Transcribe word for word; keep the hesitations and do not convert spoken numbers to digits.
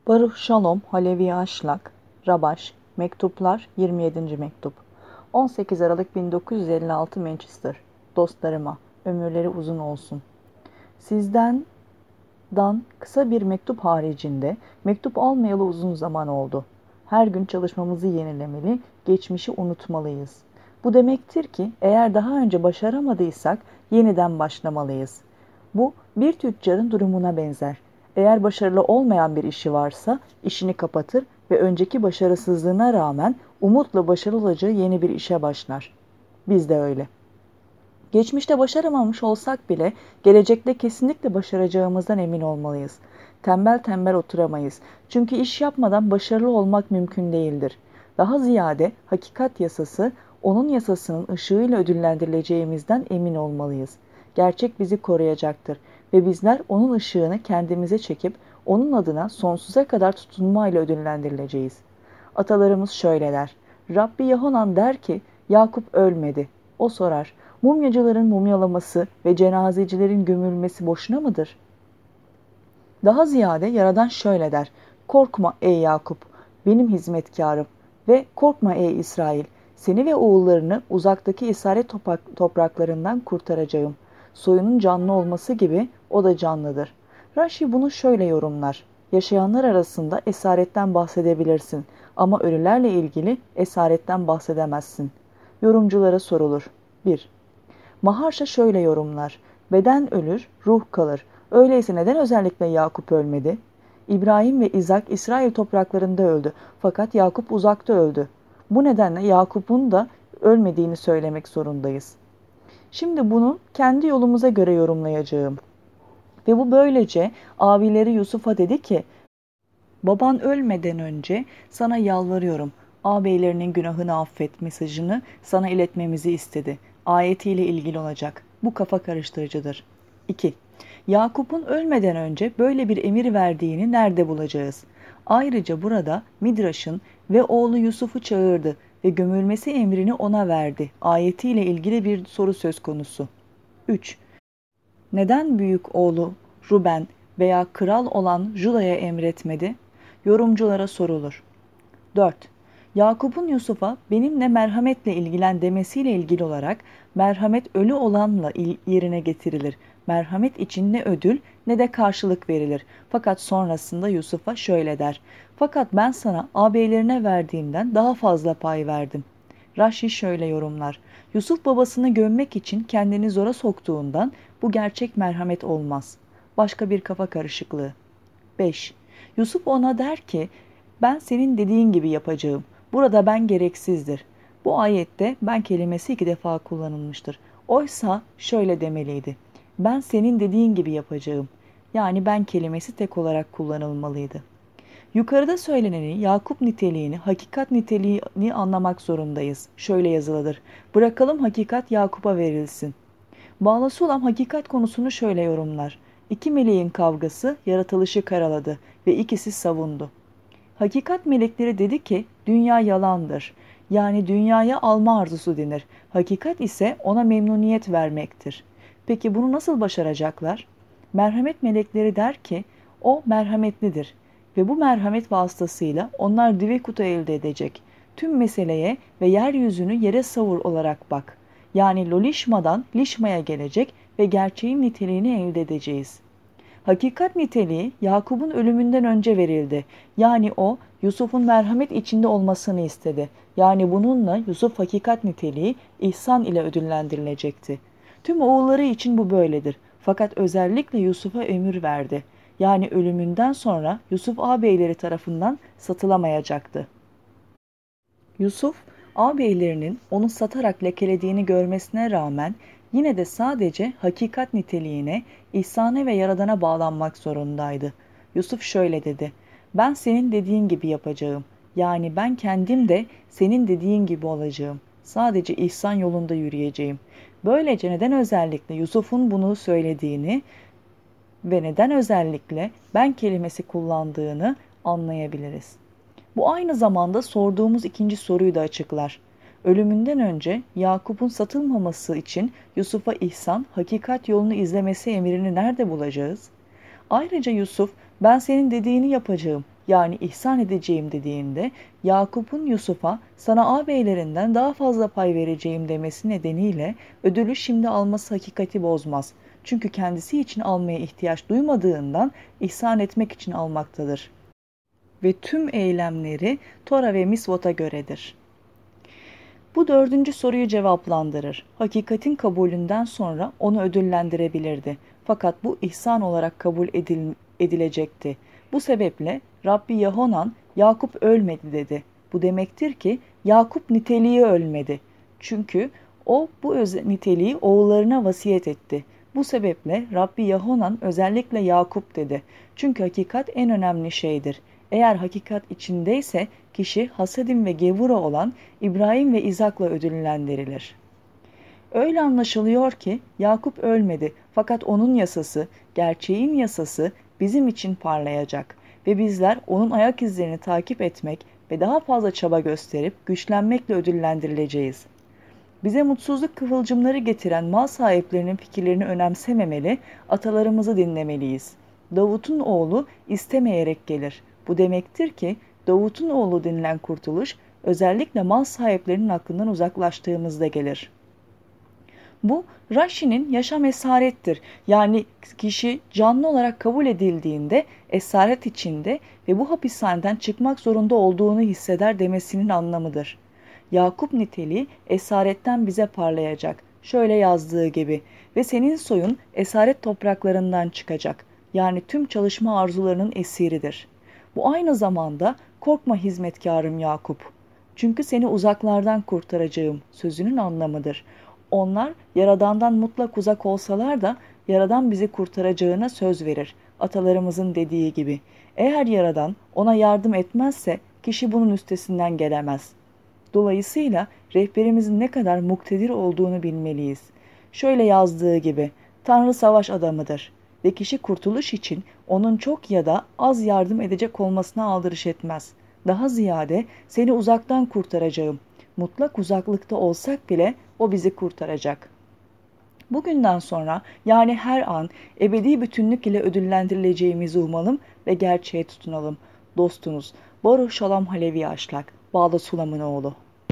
Baruch Shalom Halevi Aşlak, Rabaş, Mektuplar yirmi yedinci Mektup on sekiz Aralık bin dokuz yüz elli altı Manchester. Dostlarıma, ömürleri uzun olsun. Sizden dan kısa bir mektup haricinde mektup almayalı uzun zaman oldu. Her gün çalışmamızı yenilemeli, geçmişi unutmalıyız. Bu demektir ki eğer daha önce başaramadıysak yeniden başlamalıyız. Bu bir tüccarın durumuna benzer. Eğer başarılı olmayan bir işi varsa işini kapatır ve önceki başarısızlığına rağmen umutla başarılı olacağı yeni bir işe başlar. Biz de öyle. Geçmişte başaramamış olsak bile gelecekte kesinlikle başaracağımızdan emin olmalıyız. Tembel tembel oturamayız. Çünkü iş yapmadan başarılı olmak mümkün değildir. Daha ziyade hakikat yasası, onun yasasının ışığıyla ödüllendirileceğimizden emin olmalıyız. Gerçek bizi koruyacaktır ve bizler onun ışığını kendimize çekip onun adına sonsuza kadar tutunmayla ödüllendirileceğiz. Atalarımız şöyle der. Rabbi Yahonan der ki, Yakup ölmedi. O sorar, mumyacıların mumyalaması ve cenazecilerin gömülmesi boşuna mıdır? Daha ziyade Yaradan şöyle der, korkma ey Yakup, benim hizmetkarım ve korkma ey İsrail, seni ve oğullarını uzaktaki isaret topraklarından kurtaracağım. Soyunun canlı olması gibi o da canlıdır. Rashi bunu şöyle yorumlar, yaşayanlar arasında esaretten bahsedebilirsin ama ölülerle ilgili esaretten bahsedemezsin. Yorumculara sorulur. bir. Maharsha şöyle yorumlar. Beden ölür, ruh kalır. Öyleyse neden özellikle Yakup ölmedi? İbrahim ve İzak İsrail topraklarında öldü. Fakat Yakup uzakta öldü. Bu nedenle Yakup'un da ölmediğini söylemek zorundayız. Şimdi bunu kendi yolumuza göre yorumlayacağım. Ve bu böylece abileri Yusuf'a dedi ki, baban ölmeden önce sana yalvarıyorum. Ağabeylerinin günahını affet mesajını sana iletmemizi istedi. Ayetiyle ilgili olacak. Bu kafa karıştırıcıdır. iki. Yakup'un ölmeden önce böyle bir emir verdiğini nerede bulacağız? Ayrıca burada Midraş'ın ve oğlu Yusuf'u çağırdı ve gömülmesi emrini ona verdi. Ayetiyle ilgili bir soru söz konusu. üç. Neden büyük oğlu Ruben veya kral olan Juda'ya emretmedi? Yorumculara sorulur. dört. Yakup'un Yusuf'a benimle merhametle ilgilen demesiyle ilgili olarak merhamet ölü olanla yerine getirilir. Merhamet için ne ödül ne de karşılık verilir. Fakat sonrasında Yusuf'a şöyle der. Fakat ben sana ağabeylerine verdiğimden daha fazla pay verdim. Rashi şöyle yorumlar. Yusuf babasını gömmek için kendini zora soktuğundan bu gerçek merhamet olmaz. Başka bir kafa karışıklığı. beş. Yusuf ona der ki, ben senin dediğin gibi yapacağım. Burada ben gereksizdir. Bu ayette ben kelimesi iki defa kullanılmıştır. Oysa şöyle demeliydi. Ben senin dediğin gibi yapacağım. Yani ben kelimesi tek olarak kullanılmalıydı. Yukarıda söyleneni, Yakup niteliğini, hakikat niteliğini anlamak zorundayız. Şöyle yazılıdır. Bırakalım hakikat Yakup'a verilsin. Bağlası olan hakikat konusunu şöyle yorumlar. İki meleğin kavgası yaratılışı karaladı ve ikisi savundu. Hakikat melekleri dedi ki dünya yalandır. Yani dünyaya alma arzusu denir. Hakikat ise ona memnuniyet vermektir. Peki bunu nasıl başaracaklar? Merhamet melekleri der ki o merhametlidir ve bu merhamet vasıtasıyla onlar divekutu elde edecek. Tüm meseleye ve yeryüzünü yere savur olarak bak. Yani lolişmadan lişmaya gelecek ve gerçeğin niteliğini elde edeceğiz. Hakikat niteliği Yakup'un ölümünden önce verildi. Yani o Yusuf'un merhamet içinde olmasını istedi. Yani bununla Yusuf hakikat niteliği ihsan ile ödüllendirilecekti. Tüm oğulları için bu böyledir. Fakat özellikle Yusuf'a emir verdi. Yani ölümünden sonra Yusuf ağabeyleri tarafından satılamayacaktı. Yusuf, ağabeylerinin onu satarak lekelediğini görmesine rağmen yine de sadece hakikat niteliğine, ihsane ve yaradana bağlanmak zorundaydı. Yusuf şöyle dedi, ben senin dediğin gibi yapacağım. Yani ben kendim de senin dediğin gibi olacağım. Sadece ihsan yolunda yürüyeceğim. Böylece neden özellikle Yusuf'un bunu söylediğini ve neden özellikle ben kelimesi kullandığını anlayabiliriz. Bu aynı zamanda sorduğumuz ikinci soruyu da açıklar. Ölümünden önce Yakup'un satılmaması için Yusuf'a ihsan, hakikat yolunu izlemesi emrini nerede bulacağız? Ayrıca Yusuf, ben senin dediğini yapacağım. yani ihsan edeceğim dediğinde Yakup'un Yusuf'a sana ağabeylerinden daha fazla pay vereceğim demesi nedeniyle ödülü şimdi alması hakikati bozmaz. Çünkü kendisi için almaya ihtiyaç duymadığından ihsan etmek için almaktadır. Ve tüm eylemleri Tora ve Misvot'a göredir. Bu dördüncü soruyu cevaplandırır. Hakikatin kabulünden sonra onu ödüllendirebilirdi. Fakat bu ihsan olarak kabul edil edilecekti. Bu sebeple Rabbi Yahonan Yakup ölmedi dedi. Bu demektir ki Yakup niteliği ölmedi. Çünkü o bu niteliği oğullarına vasiyet etti. Bu sebeple Rabbi Yahonan özellikle Yakup dedi. Çünkü hakikat en önemli şeydir. Eğer hakikat içindeyse kişi hasedim ve gevura olan İbrahim ve İzak'la ödüllendirilir. Öyle anlaşılıyor ki Yakup ölmedi fakat onun yasası, gerçeğin yasası bizim için parlayacak ve bizler onun ayak izlerini takip etmek ve daha fazla çaba gösterip güçlenmekle ödüllendirileceğiz. Bize mutsuzluk kıvılcımları getiren mal sahiplerinin fikirlerini önemsememeli, atalarımızı dinlemeliyiz. Davut'un oğlu istemeyerek gelir. Bu demektir ki Davut'un oğlu denilen kurtuluş özellikle mal sahiplerinin aklından uzaklaştığımızda gelir. Bu Rashi'nin yaşam esarettir. Yani kişi canlı olarak kabul edildiğinde esaret içinde ve bu hapishaneden çıkmak zorunda olduğunu hisseder demesinin anlamıdır. Yakup niteliği esaretten bize parlayacak. Şöyle yazdığı gibi ve senin soyun esaret topraklarından çıkacak. Yani tüm çalışma arzularının esiridir. Bu aynı zamanda korkma hizmetkarım Yakup. Çünkü seni uzaklardan kurtaracağım sözünün anlamıdır. Onlar Yaradan'dan mutlak uzak olsalar da Yaradan bizi kurtaracağına söz verir. Atalarımızın dediği gibi. Eğer Yaradan ona yardım etmezse kişi bunun üstesinden gelemez. Dolayısıyla rehberimizin ne kadar muktedir olduğunu bilmeliyiz. Şöyle yazdığı gibi, Tanrı savaş adamıdır ve kişi kurtuluş için onun çok ya da az yardım edecek olmasına aldırış etmez. Daha ziyade seni uzaktan kurtaracağım. Mutlak uzaklıkta olsak bile o bizi kurtaracak. Bugünden sonra yani her an ebedi bütünlük ile ödüllendirileceğimizi umalım ve gerçeğe tutunalım. Dostunuz Baruch Shalom Halevi Aşlak, Bağda Sulam'ın oğlu.